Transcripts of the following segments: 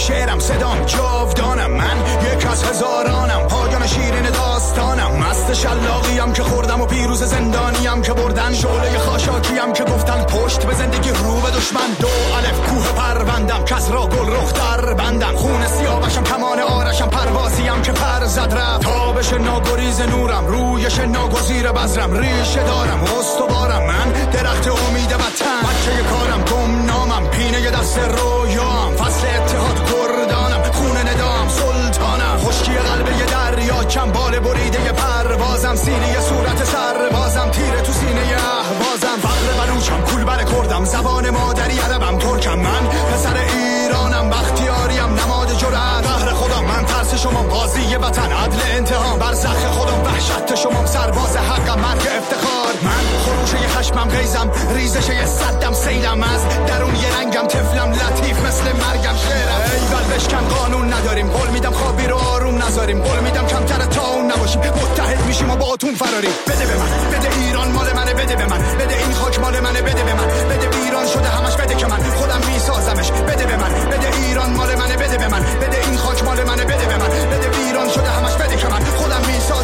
شعرم صدام جاودانم، من یک از هزارانم، پایان شیرین داستانم، مست شلاقیم که خوردم و پیروز زندانیم که بردن، شعله خاشاکیم که گفتن پشت به زندگی رو به دشمن، دو الف کوه پروندم کس را گل رخ در بندم، خون سیاوشم کمان آرشم، پروازیم که پر زد رفت، تابش ناگریز نورم، رویش ناگزیر بذرم، ریشه دارم استوارم، من درخت امید وطن، بچه کارم گمنامم، پینه دست رویام، فصل اتحاد کردانم، خون ندام سلطانم، خشکی قلب یه دریا، چنبال بریده پروازم، سینه صورت سربازم، تیره تو سینه اهوازم، فقر بلوچم کولبر کردم، زبان مادری عربم ترکم، من پسر ایرانم، بختیاریم نماد جرأت، قهر خودم من ترس شما، قاضی وطن عدل انتقام، برزخ خودم وحشت شما، سرباز حقم مرگ افتخار، من خروش یه خشمم غیزم، ریزش یه صدم سیلم، از درون یه رنگم طفلم، لطیف مثل مرگم شعرم، ایول بشکن قانون نداریم، قول میدم خوابی رو آروم نذاریم، قول میدم کمتر تا اون نباشیم، متحد میشیم و با اتون فراریم، بده به من، بده ایران مال منه، بده به من، بده این خاک مال منه، بده به من، بده ایران شده همش، بده که من خودم میسازمش، بده به من، بده ایران مال منه، بده به من، بده این خاک مال منه، بده به من، بده ایران شده همش، بده که من خودم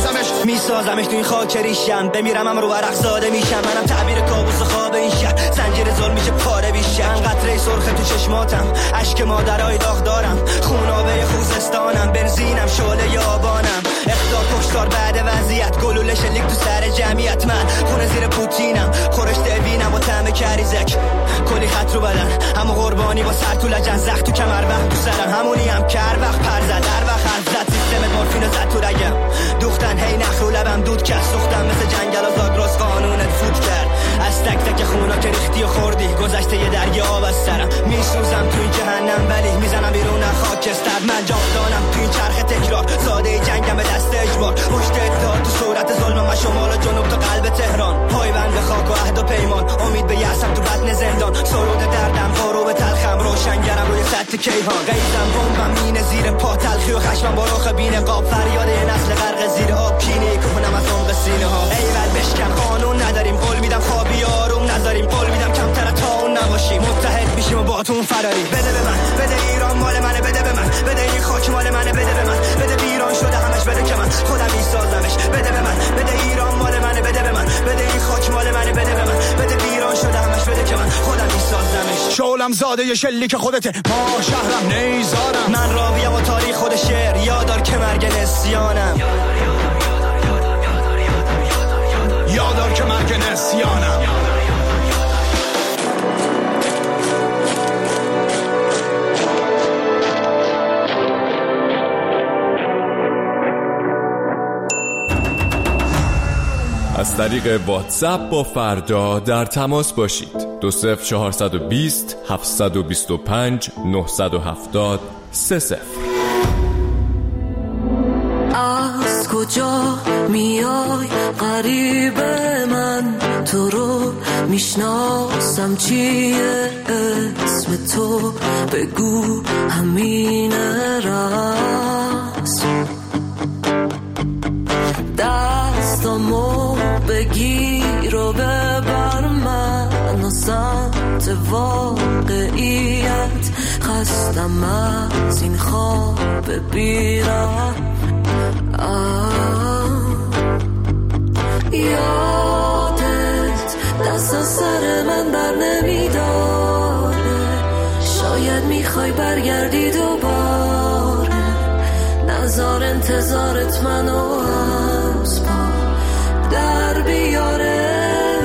میسازمش تو این خاک ریشم، بمیرم هم رو ورق زاده میشم، منم تعبیر کابوس خواب این شهر، زنجیر ظلم میشه پاره بیشم، قطره سرخ تو چشماتم، اشک مادرای داغ دارم، خونابه خوزستانم، بنزینم شعله آبانم، اختار کشتار بعد وضعیت، گلوله شلیک تو سر جمعیت، من خونه زیر پوتینم، خورش دوینم با طعم کریزک، کلی خط رو بدن، همو قربانی با سر تو لجن، زخم تو کمر وقت تو سرم، همونی هم کر وقت پر زد در وقت حرف زد، سیستم مورفین زد تو رگم، دوختن هی نخ رو لبم دود کرد، سوختم مثل جنگل آزاد راست قانونت فوت کرد، از تک تک خونا که ریختی و خوردی، گذشته یه دریا آب از سرم، میسوزم تو این جهنم ولی میزنم بیرون خاکستر، من جاودانم تو این چرخ تکرار، ساده جنگم به دست اجبار، پشت اتحاد تو صورت ظلم، و شمال و جنوب تا قلب تهران، پایبند به خاک و عهد و پیمان، امید به یأسم تو بطن زندان، سرود دردم غروب تلخم، روشنگرم روی سطح کیهان، غیظم بمبم مینه زیر پا، تلخی و خشمم با رخ بین قاب، فریاد یه نسل غرق زیر آب، کینه کنم از عمق سینه ها، ایول بشکن قانون نداریم، قول میدم خوابی آروم نذاریم، قول میدم کمتر تا اون نباشیم، متحد میشیم و با تون فراری، بده به من، بده ایران مال منه، بده به من، بده این خاک مال منه، بده به من، بده ایران شده همش، بده که من خودم میسازمش، بده به من، بده ایران مال منه، بده به من، بده این خاک مال منه، بده به من، بده ایران شده همش، بده که من خودم میسازمش، شعلم زاده ی شلیک خودته، ما شهرم نیزارم، من راویم و تاریخ خود شعر، یادار که مرگ نسیانم، یادار که مرگ نسیانم. از طریق واتساپ با فردا در تماس باشید. 20420 725 970 30. از کجا میای غریب من، تو رو میشناسم چیه اسم تو، بگو همین راست، دستامو بگیر و ببر من و سمت واقعیت، خستم از این خواب بیرم، یادت دست از سر من بر نمیداره، شاید میخوای برگردی دوباره، نزار انتظارت منو از پا در بیاره،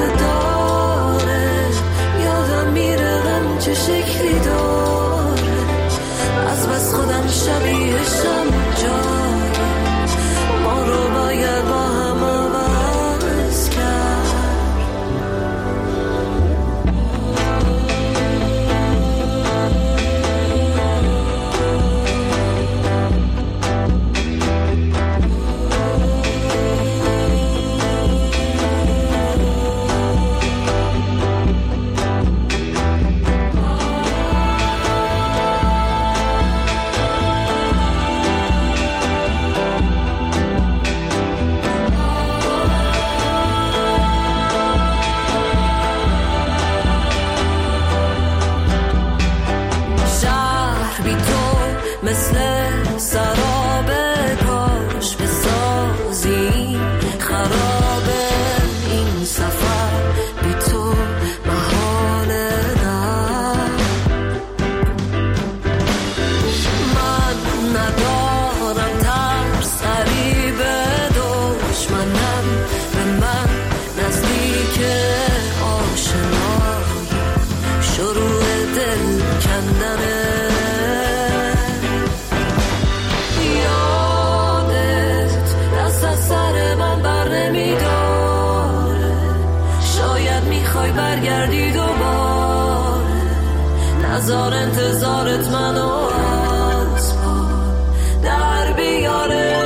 داره یادم میره غم چه شکلی داره، از بس خودم شبیهشم جای ما رو باید با هم عوض کرد. کندنه. یادت دست از سر من بر نمیداره، شاید میخوای برگردی دوباره، نذار انتظارت منو از پا در بیاره.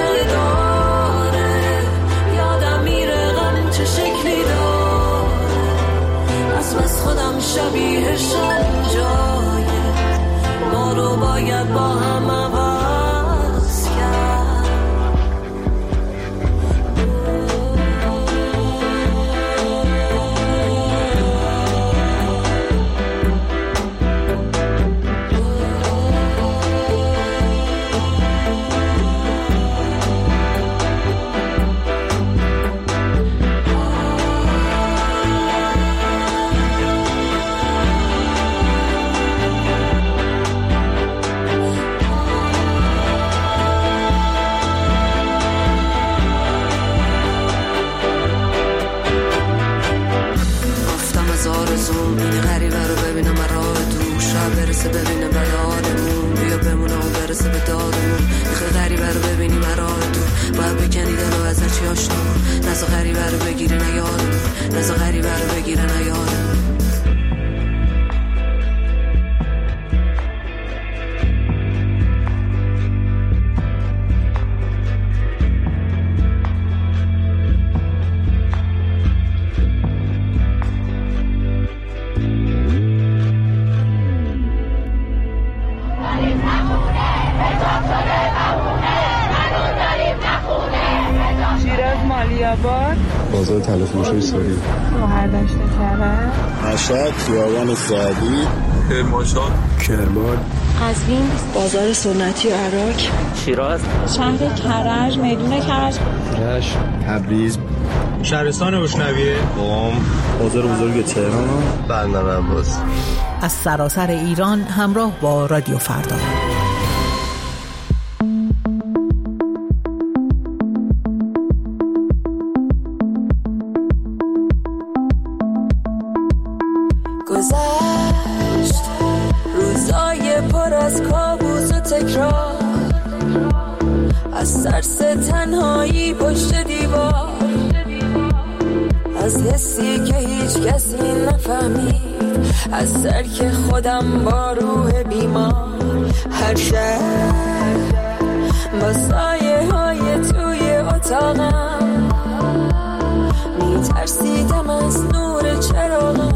داره یادم میره غم چه شکلی داره، از خودم شبیهشم جایه، ما رو باید با هم عوض کرد. برسه ببینه بدادمون، بیا بمونه و برسه به دادمون. میخوای غریبه رو ببینی مراه تو، باید بکنی دلو ازت چی آشنامون. نزا غریبه رو بگیره نیادمون، نزا غریبه رو بگیره نیادمون. بازار تلفروشی ساری، شهردشت کرد، مشهد، خیابان سعدی، کرمانشاه، کرمان، قزوین، بازار سنتی و عراق، شیراز، شهر کرج، میدون کرج، رشت، تبریز، شهرستان بشنویه، قم، بازار بزرگ تهران، بندر عباس. از سراسر ایران همراه با رادیو فردا. گذشت روزای پر از کابوس و تکرار، از ترس تنهایی پشت دیوار، از حسی که هیچ کسی نفهمید، از ترک خودم با روح بیمار. هر شب با سایه های توی اتاقم میترسیدم از نور چراغم،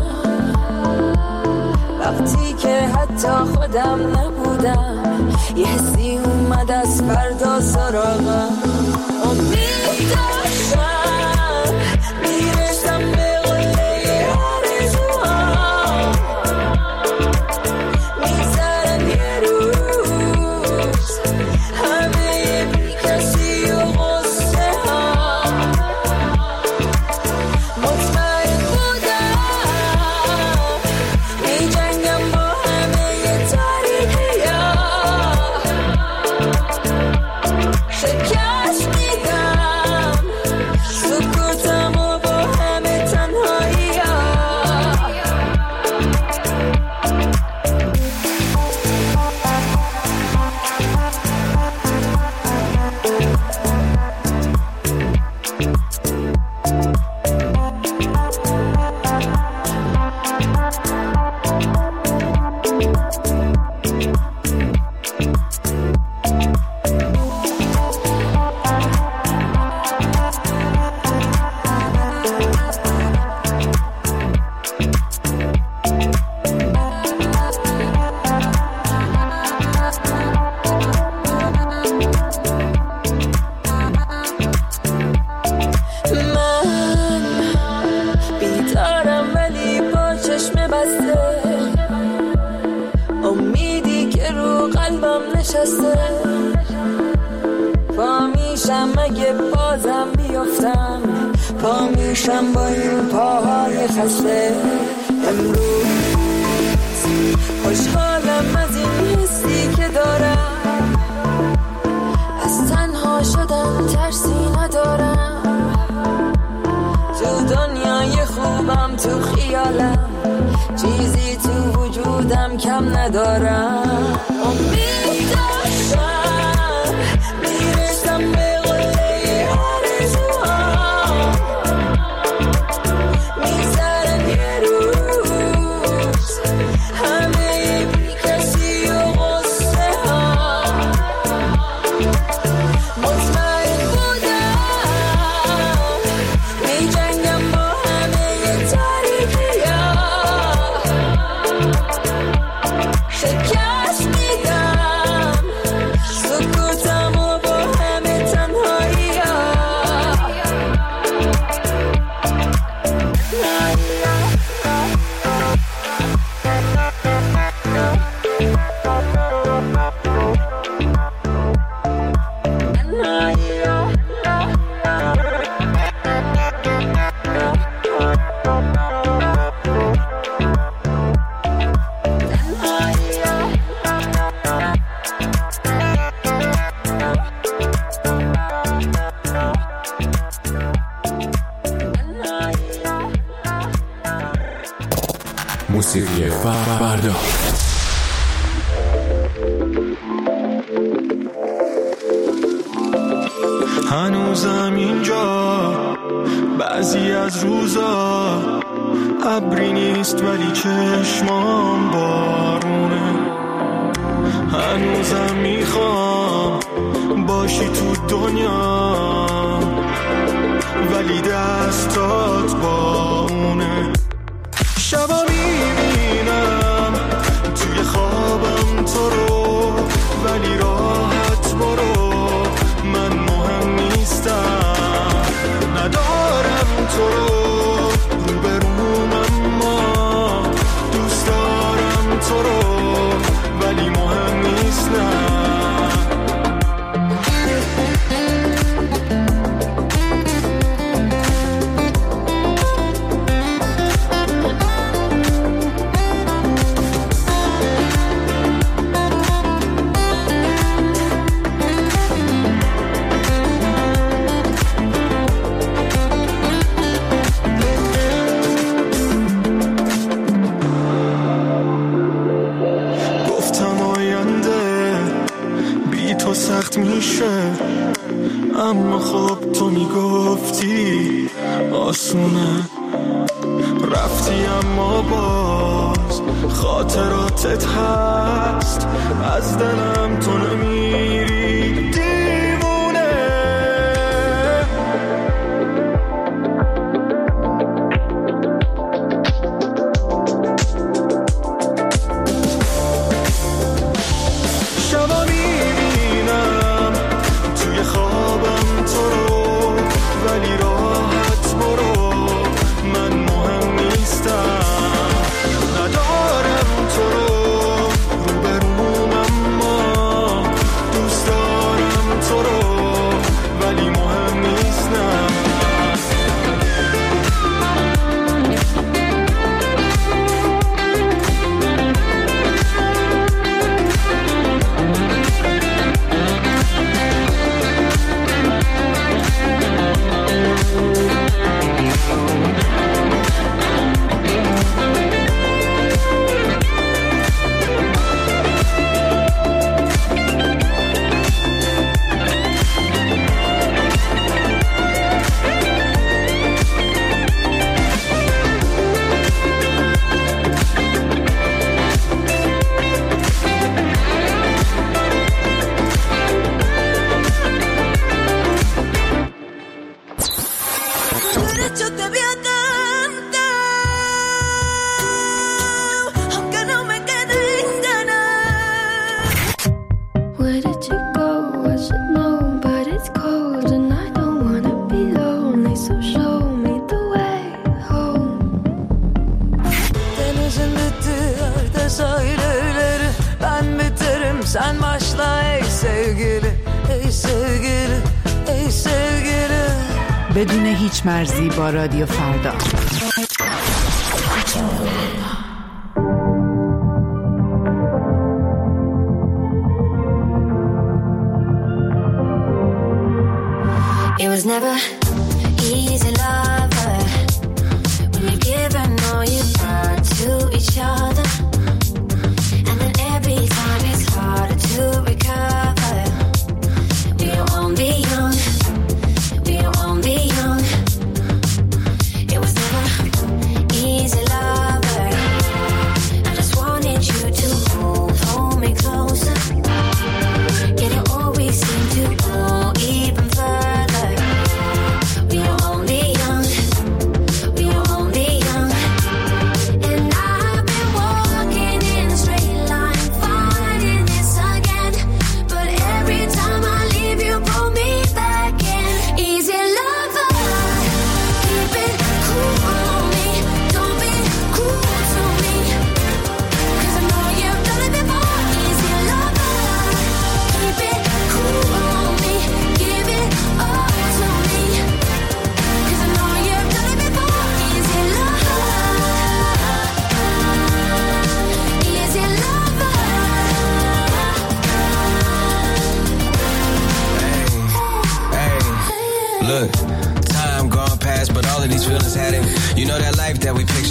وقتی که حتی خودم نبودم یه حسی اومد از فردا سراغم. امید داشتم میرسم به قله آرزوام، میذارم یه روز همه بی کسی و غصه ها. مطمئن بودم میجنگم با همه تاریکی ها، شکست میدم سکوتم و با همه تنهایی ها. امیدی که رو قلبم نشسته، پا میشم اگه بازم بیفتم، پا میشم با این پاهای خسته. امروز خوشحالم از این حسی که دارم، از تنها شدن ترسی ندارم، تو دنیای خوبم تو خیالم، چیزی تو وجودم خودم کم ندارم. امید داشتم میرسم به قله آرزوها، میذارم یه روز همه بی کسی و غصه ها. مطمئن بودم میجنگم با همه تاریکی ها، شکست میدم سکوتم و با همه تنهایی ها. موسیقی فردا. هنوزم اینجا بعضی از روزا ابری نیست ولی چشمام بارونه. هنوزم میخوام باشی تو دنیا ولی دستات با اونه. شبا میبینم توی خوابم تو رو ولی راحت برو، من مهم نیستم، ندارم تو رو روبروم اما دوست دارم تو رو ولی مهم نیستم. سخت میشه اما خب تو میگفتی آسونه. رفتی اما باز خاطراتت هست، از دلم تو نمیری دیوونه. شبا میبینم توی خوابم تو رو ولی راحت برو، من مهم نیستم، ندارم تو رو روبروم اما دوست دارم تو رو ولی مهم نیستم. Sen başla ey sevgili, ey sevgili, ey sevgili. بدون هیچ مرزی با رادیو فردا. It was never easy, lover. When you've given all you've got to each other,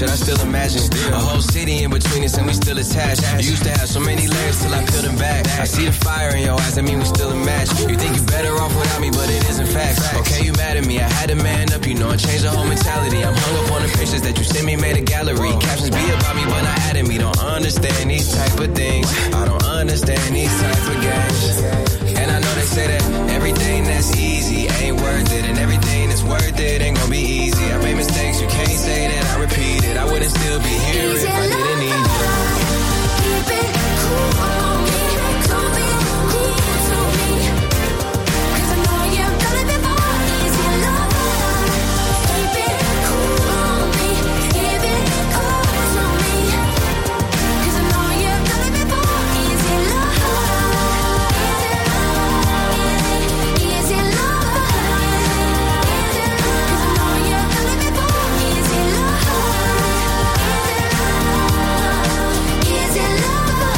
shit, I still imagine a whole city in between us and we still attached. You used to have so many layers till I peeled them back. I see the fire in your eyes, I mean we still a match. You think you're better off without me, but it isn't fact. Okay, you mad at me, I had to man up, you know, and change the whole mentality. I'm hung up on the pictures that you sent me, made a gallery. Captions be about me, but not at me. Don't understand these type of things. I don't understand these type of games. And I know they say that everything that's easy ain't worth it, and everything that's worth it ain't gonna be easy. I made mistakes, you can't say that I repeat it. I wouldn't still be here if I didn't need you. Keep it cool on me, don't be cool to me, 'cause I know you've done it before. Easy love. Keep it cool on me, keep it cool to me, 'cause I know you've done it before. Easy love. Easy love. 'Cause I know you've done it before. Easy love. Easy love.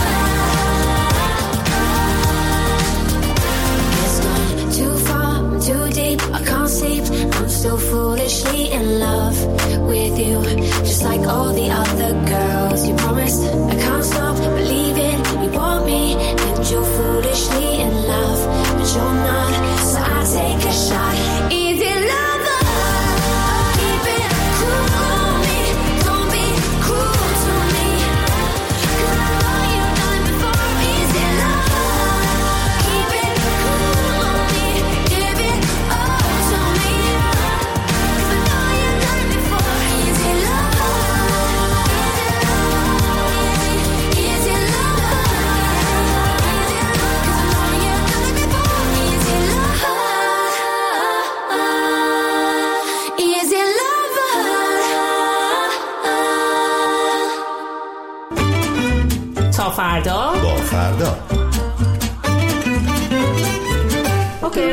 It's gone too far, too deep, I can't sleep. I'm still foolishly in love with you, just like all the other girls. You promised I can't stop believing you want me, and you're foolishly in love, but you're not. So I take a shot. Easy lover, keep it cool on me, don't be cruel to me, 'cause I know you've done it before. Easy lover, keep it cool on me, give it all to me, 'cause I know you've done it before. Easy lover, easy lover, 'cause I know you've done it before. Easy lover, easy lover. تا فردا. با فردا. اوکی.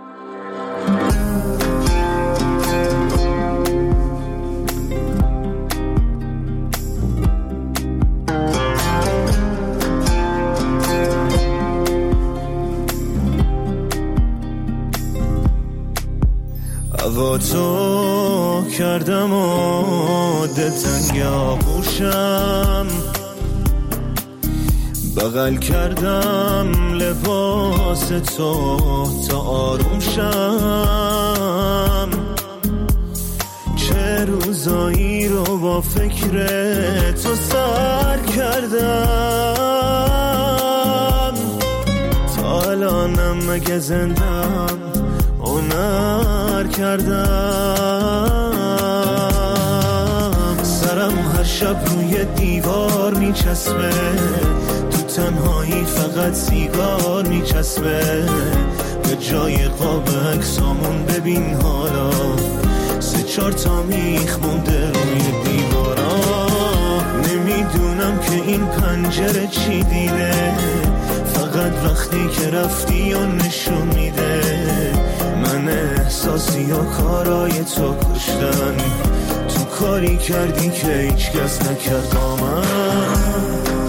هوا تو کردم و دلتنگ آغوشم، بغل کردم لباس تو تا آروم شم. چه روزایی رو با فکر تو سر کردم، تا الانم مگه زندم هنر کردم. سرم هر شب روی دیوار میچسبه، تو تنهایی فقط سیگار میچسبه. به جای قاب عکسامون ببین حالا 3-4 تا میخ مونده روی دیوارا. نمیدونم که این پنجره چی دیده، فقط وقتی که رفتی و نشون میده من احساسی و کارای تو کشتن. تو کاری کردی که هیچ کس نکرد با من.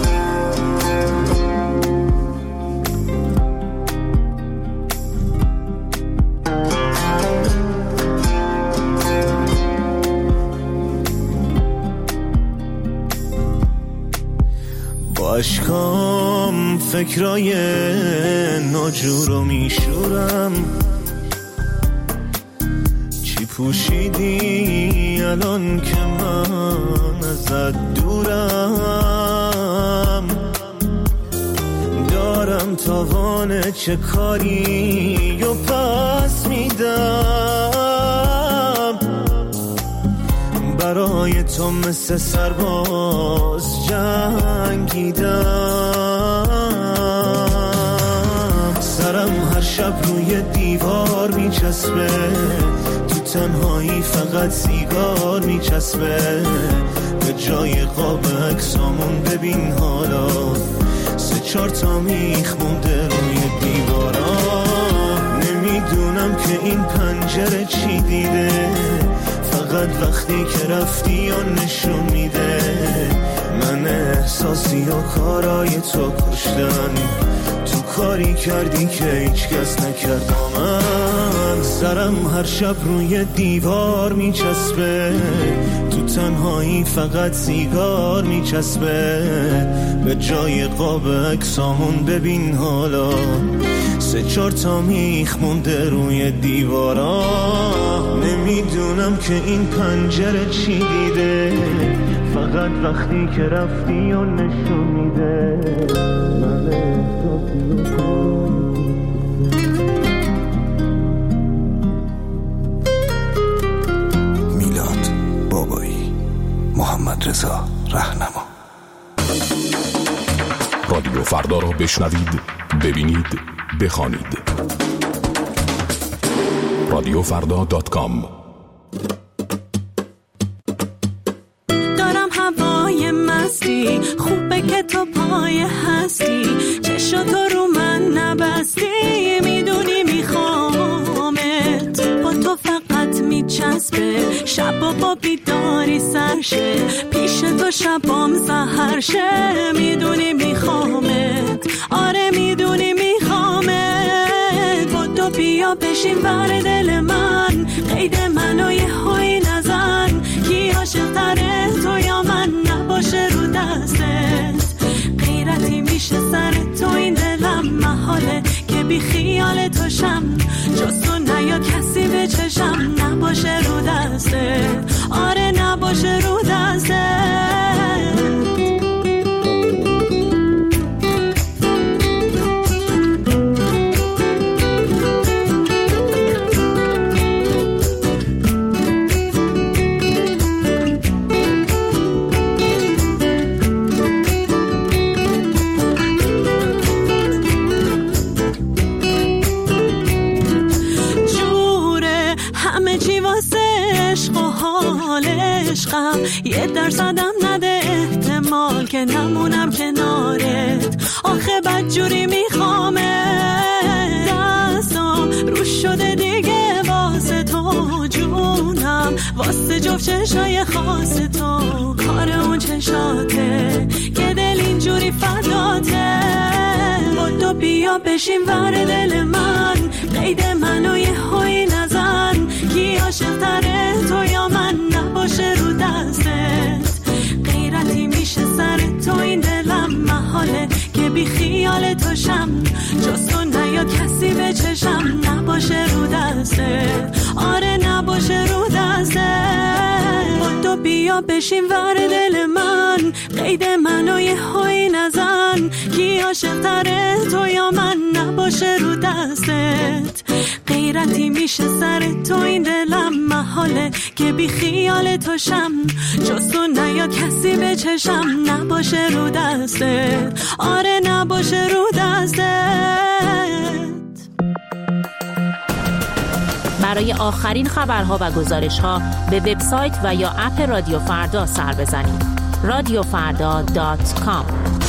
با عشقام فکرای ناجور رو میشورم. چی پوشیدی الان که من ازت دورم؟ دارم تاوان چه کاری و پس میدم. برای تو مثل سرباز جنگیدم. سرم هر شب روی دیوار میچسبه، تو تنهایی فقط سیگار میچسبه. به جای قاب عکسامون ببین حالا 3-4 تا میخ مونده روی دیوارا. نمیدونم که این پنجره چی دیده، فقط وقتی که رفتی و نشون میده من احساسی و کارای تو کشتن. تو کاری کردی که هیچ کس نکرد با من. سرم هر شب روی دیوار میچسبه، تو تنهایی فقط سیگار میچسبه. به جای قاب عکسامون ببین حالا 3-4 تا میخ مونده روی دیوارا. نمیدونم که این پنجره چی دیده، فقط وقتی که رفتی و نشون میده. میلاد بابایی، محمد رضا رهنما. رادیو فردا رو بشنوید، ببینید، بخوانید. radiofrda.com. دارم هوای مستی، خوبه که تو پای هستی. چشم تو رو من نبستی، میدونی میخوامت. با تو فقط میچسبه، شبا با بیداری سرشه. پیش تو شبام سحرشه، میدونی میخوامت. آره میدونی میخوامت. با تو بیا بشین بر دل من، قید منو یه هایی نزن. کی عاشق تره تو یا من، نباشه رو دستت. غیرتی میشه سر تو این دلم، محاله که بی خیال تو شم. جز تو نیاد کسی به چشم، نباشه رو دستت. آره نباشه رو دستت. یه درصدم نده احتمال که نمونم کنارت. آخه بدجوری میخوامه، دستم رو شده دیگه واسه تو. جونم واسه جفت چشای خاص تو. کار اون چشاته که دل اینجوری فداته. با تو بیا بشین ور دل من، قید منو یه هایی نزن. کی عاشق تره تو یا من، نباشه رو دستت. غیرتی میشه سر تو این دلم، محاله که بی خیال تو شم. جز تو نیاد کسی به چشم، نباشه رو دستت. آره نباشه رو دستت. با تو بیا بشین ور دل من، قید منو یه هایی نزن. کی عاشق تره تو یا من، نباشه رو دستت. غیرتی میشه سر تو این دلم، محاله که بی خیال تو شم. جز تو نیاد کسی به چشم، نباشه رو دستت. آره نباشه رو دستت. برای آخرین خبرها و گزارش‌ها به وبسایت و یا اپ رادیو فردا سر بزنید. radiofrda.com.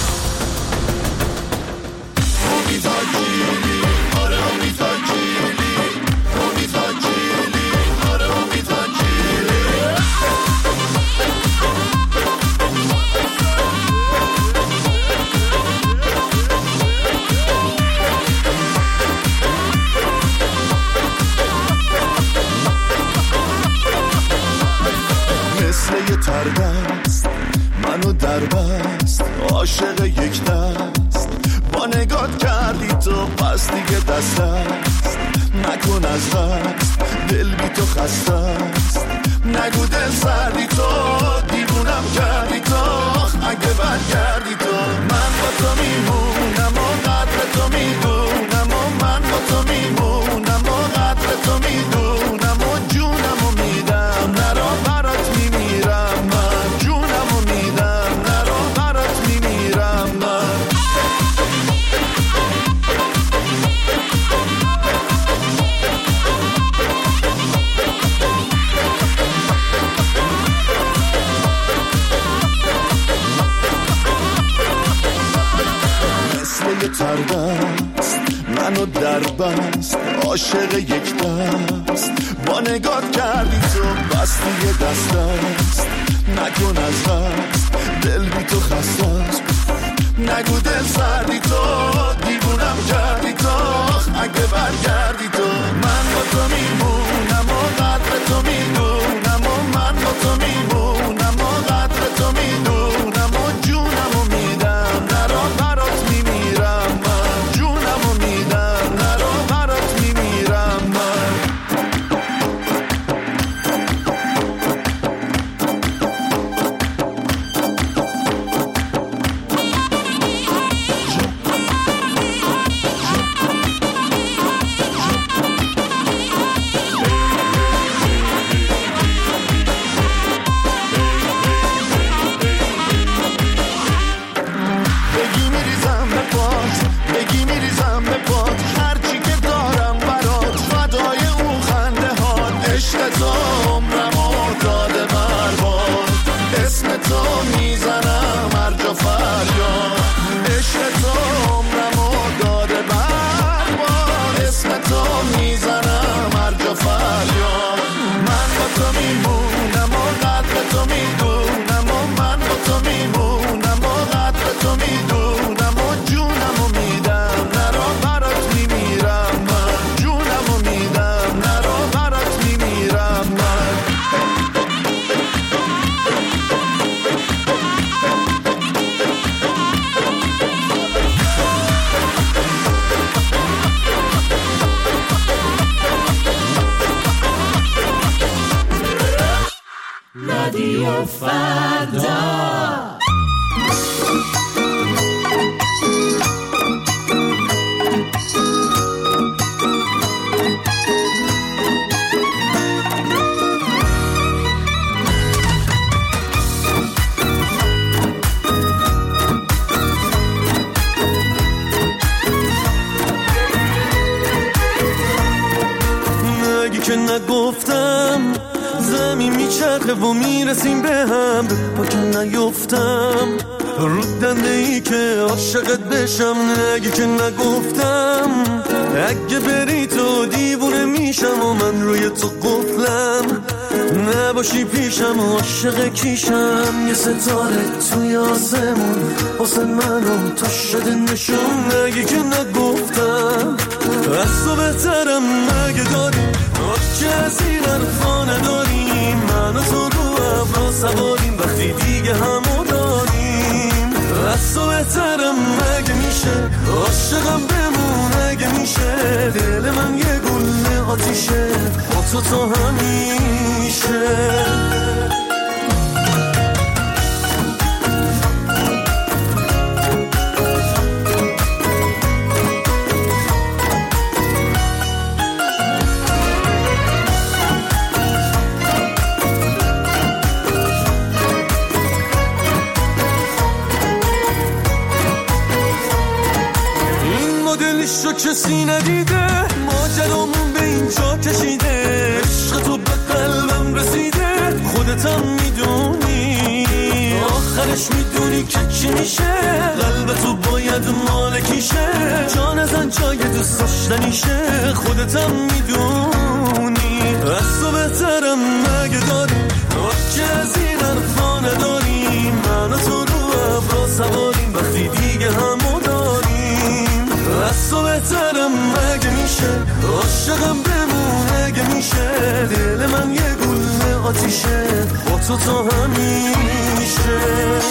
تردست منو در بست، عاشق یک دست. با نگات کردی تو پس دیگه دست است. نکن از دست، دل بی تو خسته است. نگو دل سردی تو، دیوونم کردی تو. اگه برگردی تو، من با تو میمونم و قدر تو میدونم. و من با تو میمونم و قدر تو میدونم. و جونم و میدم، نرا برات میمیرم. من جونم و میدم، نرا برات میمیرم. من مثل یه تردست منو در بست، عاشق یک دست. با نگات کردی تو بس دیگه دست است. نکن از دست، دل بی تو خسته است. نگو دل سردی تو، دیوونم کرد. فردا. که نگفتم زمین میچرخه و میرسیم به هم، با که نیفتم رو دنده ای که عاشقت بشم. نگی که نگفتم اگه بری تو دیوونه میشم و من روی تو قفلم، نباشی پیشم و عاشق کیشم. یه ستاره توی آسمون واسه منم تو شده نشون. نگی که نگفتم از تو بهترم مگه داری که از این حرفا نداریم. من و تو رو ابرا سواریم وقتی دیگه همو داریم. از تو بهترم مگه میشه عاشقم بمون اگه میشه. دل من یه گله آتیشه با تو تا همیشه. عشق کسی ندیده، ماجرامون به اینجا کشیده. عشق تو به قلبم رسیده، خودتم میدونی آخرش میدونی که چی میشه. قلب تو باید مالکیشه، جان ازن جای دوست داشتنیشه. خودتم میدونی از تو بهترم مگه داری که از این حرفا نداریم. من و تو رو ابرا سواریم وقتی دیگه همو داریم. از تو بهترم مگه میشه عاشقم بمون اگه میشه. دل من یه گله آتیشه با تو تا همیشه.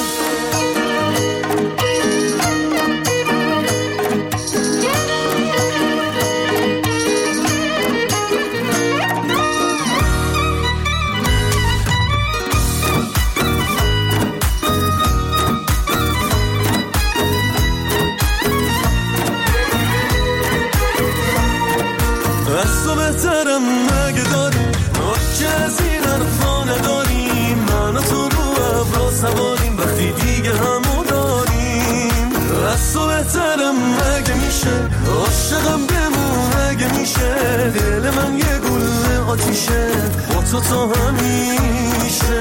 بهترم مگه داری که از این حرفا نداریم. من و تو رو ابرا سواریم وقتی دیگه همو داریم. از تو بهترم مگه میشه عاشقم بمون اگه میشه. دل من یه گله آتیشه با تو تا همیشه.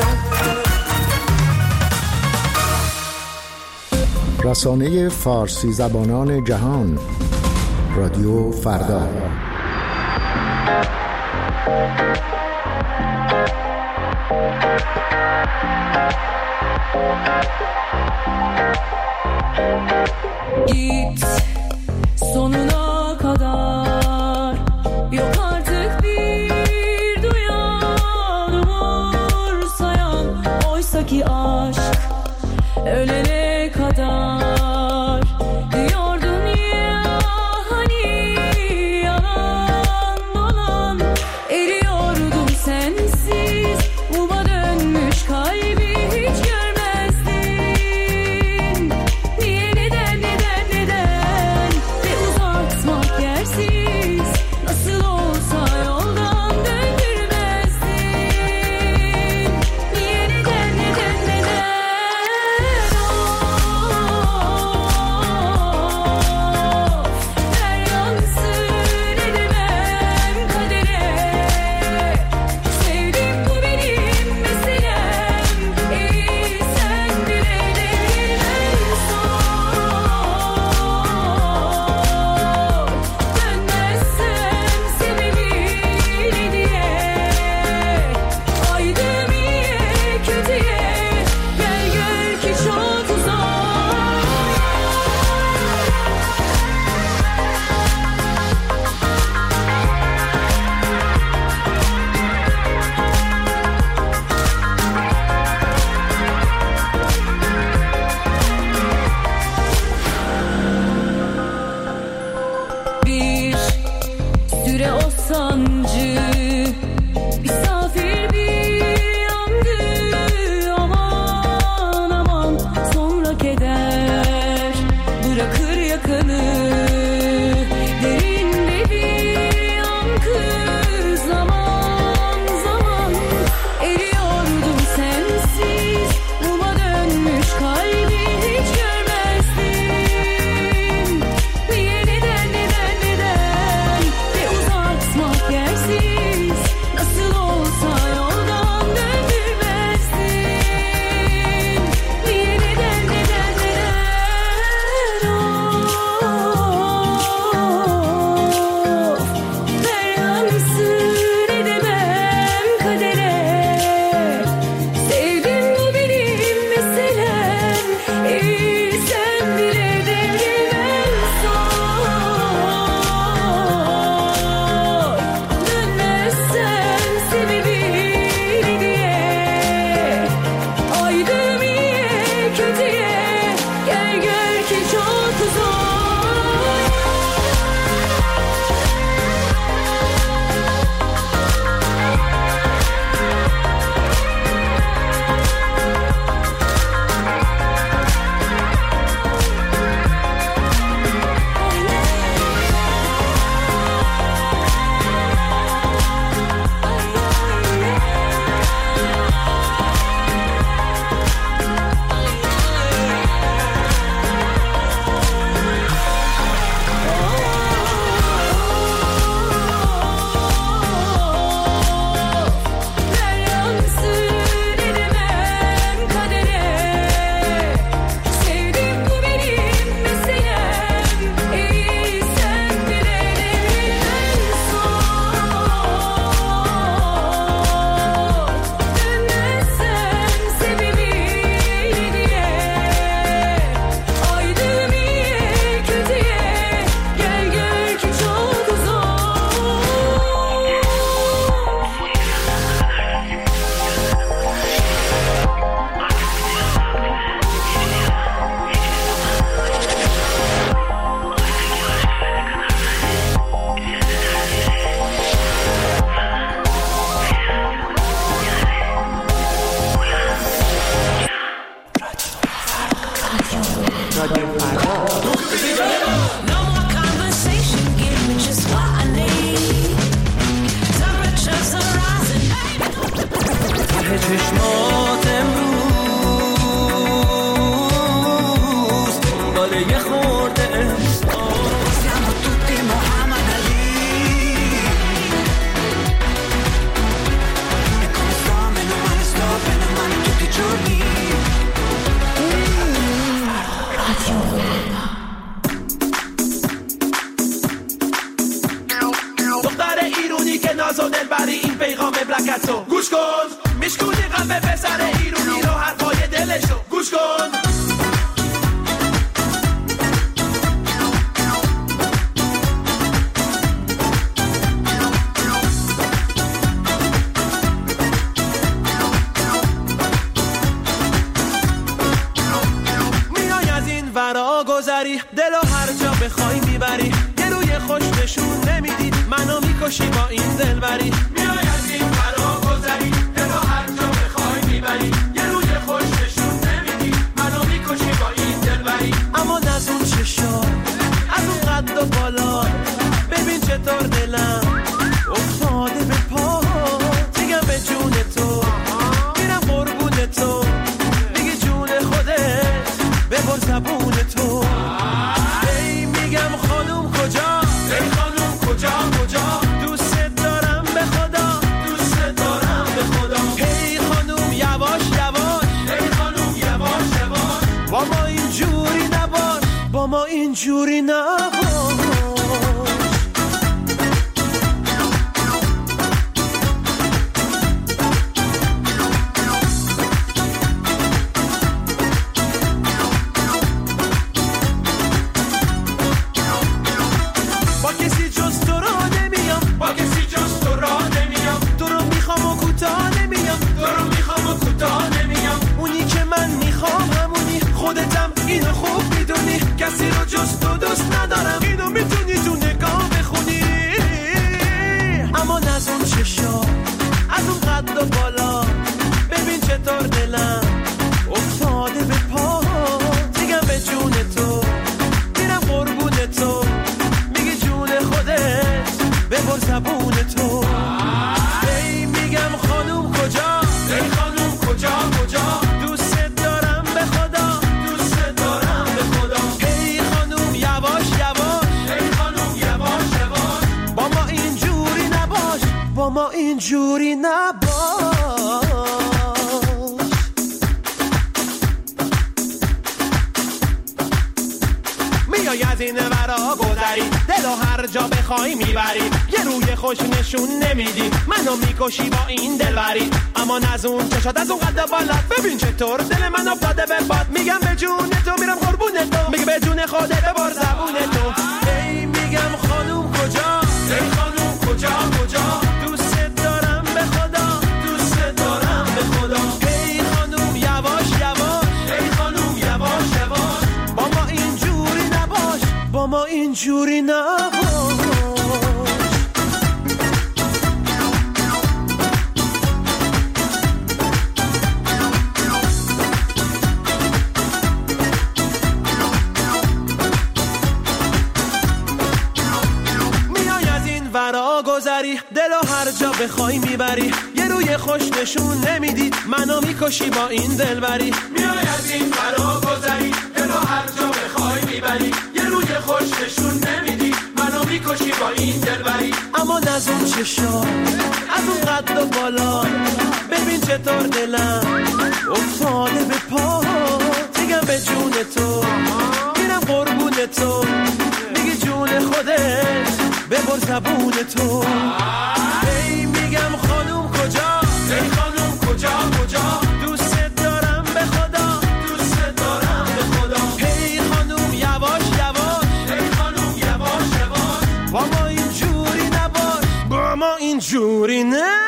رسانه فارسی زبانان جهان رادیو فردا. Git sonuna kadar, yok artık bir duyan umursayan. Oysa ki aşk ölene kadar diyordun ya hani yalan dolan. Eriyordum sensiz, muma dönmüş kalbi hiç görmezdin. Niye neden ve uzatmak yersiz, nasıl olsa yoldan döndürmezdin. Niye neden رادیو فردا. ته چشمات امروز دنبال یه خورده احساس siamo tutti Muhammad Ali e come sto meno male tutti i giorni دختر ایرونی که ناز و دلبری این پیغام بلکتو گوش کن میشکونی قلب پسر ایرونی رو حرفای دلشو گوش کن میای از این ورا گذری دلو هر جا بخوای میبری یه روی خوش نشون نمیدی منو میکشی با این دلبری میای از این ورا گذری دلو هر جا بخوای میبری یه روی خوش نشون نمیدی منو میکشی با این دلبری اما از اون چشا از اون قد و بالا ببین چطور دلم افتاده به پا میگم به جون تو میرم قربون تو میگی جون خودت ببر زبون تو ای میگم خانوم کجا ای خانوم کجا دوست دارم به خدا دوست دارم به خدا ای خانوم یواش یواش ای خانوم یواش یواش با ما اینجوری نباش با ما اینجوری نباش اینو خوب میدونی کسی رو جز تو دوست ندارم اینو میتونی تو نگاه بخونی اما از اون چشا از اون قد و بالا ببین چطور دلم افتاده به پا میگم به جون تو میرم قربون تو میگی جون خودت ببر زبون تو ای میگم خانوم کجا ای خانوم کجا دوست دارم به خدا با ما اینجوری نباش میای از این ورا گذری دلو هر جا بخوای میبری یه روی خوش نشون نمیدی منو میکشی با این دلبری اما از اون چشات از اون قد بالات ببین چطور دل من افتاده به باد میگم به جون تو میرم قربون تو میگه به جون خودت ببر زبون تو ای میگم خانوم کجا ای خانوم کجا دوست دارم به خدا دوست دارم به خدا ای خانوم یواش یواش ای خانوم یواش یواش با ما اینجوری نباش با ما اینجوری نباش ورا گذری دلو هر جا بخوای میبری یه روی خوش نشون نمیدی منو میکشی با این دلبری میای از این ورا گذری دلو هر جا بخوای میبری یه روی خوش نشون نمیدی منو میکشی با این دلبری اما از اون چشا از اون قد و بالا ببین چطور دلم افتاده به پا میگم به جون تو میرم قربون تو میگی جون خودت ببر زبون تو ای میگم خانوم کجا ای خانوم کجا دوست دارم به خدا دوست دارم به خدا ای خانوم یواش یواش ای خانوم یواش یواش با ما اینجوری نباش با ما اینجوری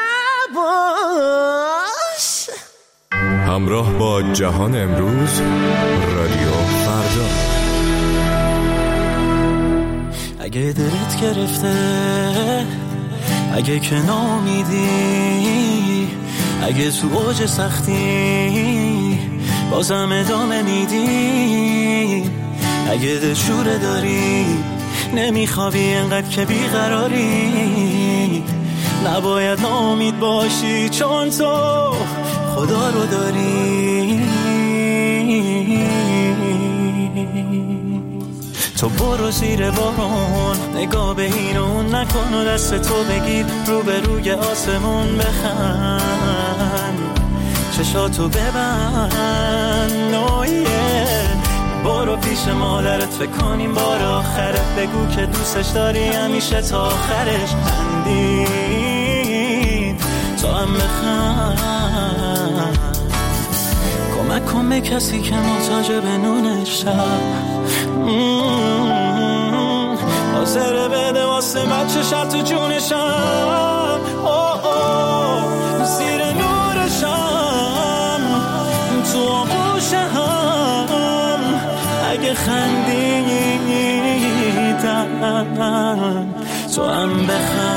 نباش همراه با جهان امروز رادیو فردا. اگه دلت گرفته اگه که نامیدی اگه تو اوج سختی بازم ادامه میدی اگه دلشوره داری نمیخوابی انقدر که بیقراری، نباید ناامید باشی چون تو خدا رو داری. تو برو زیر بارون، نگاه به این و اون نکن و دست تو بگیر رو به روی آسمون بخند، چشاتو ببند برو پیش مادرت فکر کنیم بار آخره، بگو که دوستش داری همیشه تا آخرش، خندید تو هم بخند، کمک کن به کسی که محتاج به نونش حاضره بده واسه بچه شد تو جونشم، زیر نورشم تو آغوشم، اگه خندیدن تو هم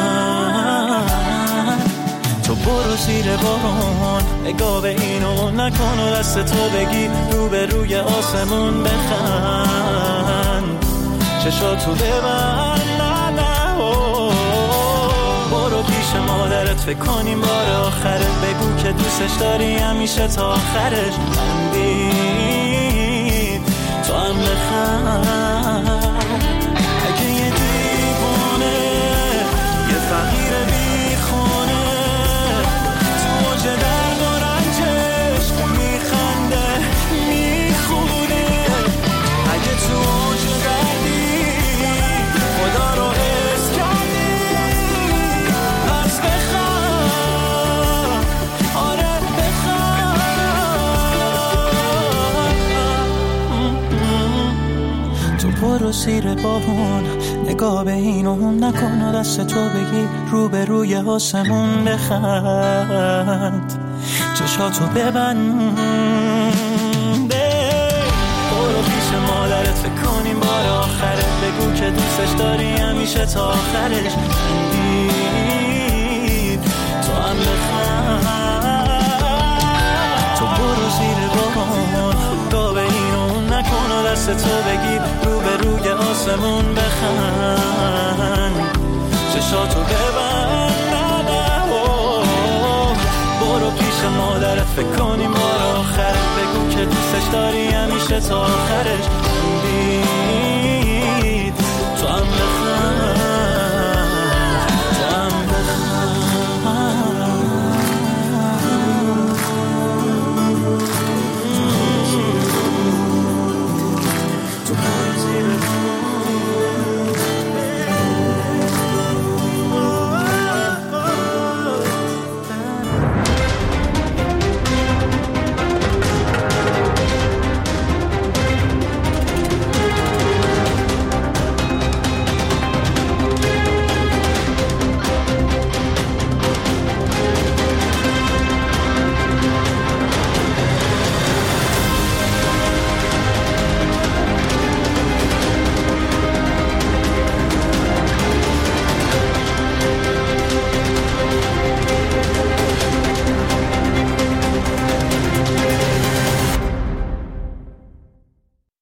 بخند. تو برو زیر بارون، نگاه به این و نکن و دست تو بگی رو به روی آسمون بخند، چشاتو ببند برو پیش مادرت فکر کنیم بار آخره، بگو که دوستش داری همیشه تا آخرش، خندید تو هم بخند. اگه یه دیوانه یه فقیر بیخونه تو موج درد و رنجش میخنده میخونه، اگه تو موج دردی خدا رو حس کردی پس بخند، آره بخند. تو برو زیر بارون، نگاه به این و اون نکن و دست تو بگی رو به روی آسمون بخند، چشاتو ببند برو پیش مادرت فکر کنیم بار آخره، بگو که دوستش داری همیشه تا آخرش، خندید تو هم بخند. تو برو زیر بارون، نگاه به این و اون نکن و دست تو بگی رو به روی آسمون بخند، چشاتو ببند برو پیش مادرت فکر کنیم بار آخره، بگو که دوستش داری همیشه تا آخرش،